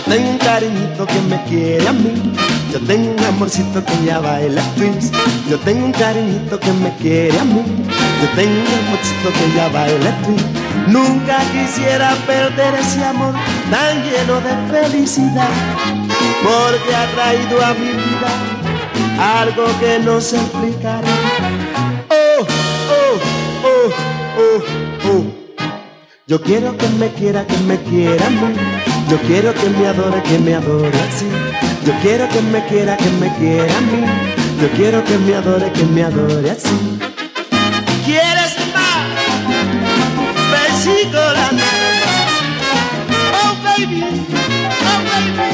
Yo tengo un cariñito que me quiere a mí. Yo tengo un amorcito que ya baila twist. Yo tengo un cariñito que me quiere a mí. Yo tengo un amorcito que ya baila twist. Nunca quisiera perder ese amor tan lleno de felicidad, porque ha traído a mi vida algo que no se explicará. Oh, oh, oh, oh, oh. Yo quiero que me quiera a mí. Yo quiero que me adore así. Yo quiero que me quiera a mí. Yo quiero que me adore así. ¿Quieres más? Ven, chico, la oh baby, oh baby.